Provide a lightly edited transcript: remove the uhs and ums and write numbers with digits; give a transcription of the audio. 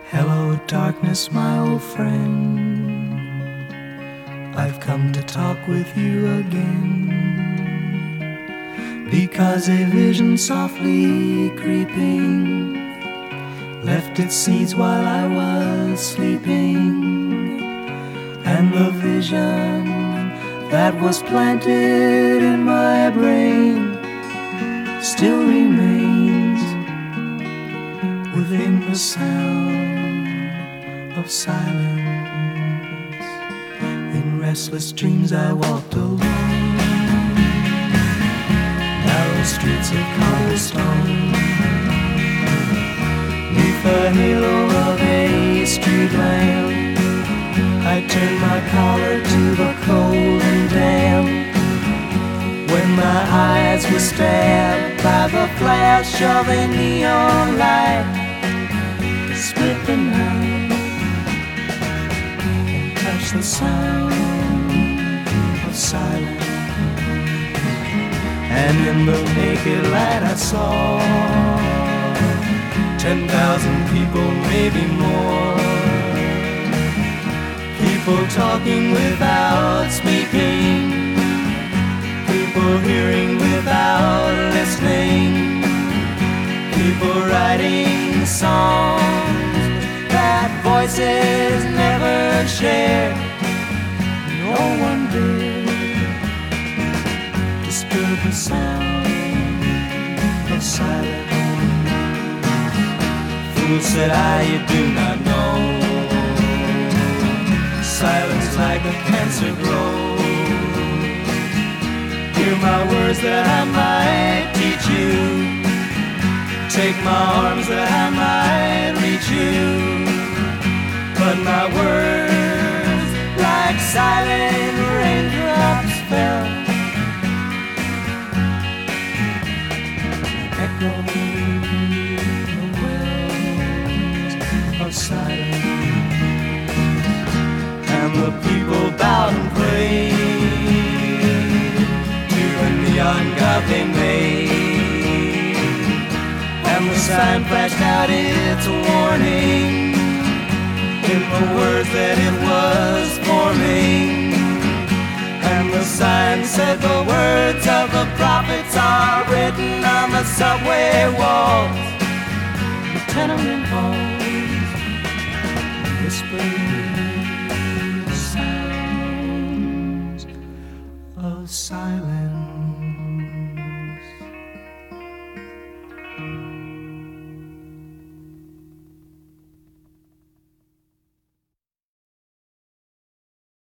Hello, darkness, my old friend. I've come to talk with you again, because a vision softly creeping left its seeds while I was sleeping, and the vision that was planted in my brain still remains within the sound of silence. In restless dreams I walked alone, narrow streets of cobblestone, neath the halo of a street lamp. I turned my collar to the cold and damp, when my eyes were stabbed by the flash of a neon light. Split the night and touch the sound of silence. And in the naked light I saw 10,000 people, maybe more. People talking without speaking, people hearing without listening, people writing songs that voices never share. No one did disturb the sound of silence. Fool, said I, you do not know, silence like a cancer grows. Hear my words that I might teach you, take my arms that I might reach you, but my words like silent raindrops fell, echoing the wells of silence. And the people bowed and prayed to the neon god they made, and the sign flashed out its warning in the words that it was forming. And the sign said the words of the prophets are written on the subway walls, the tenement halls, whispering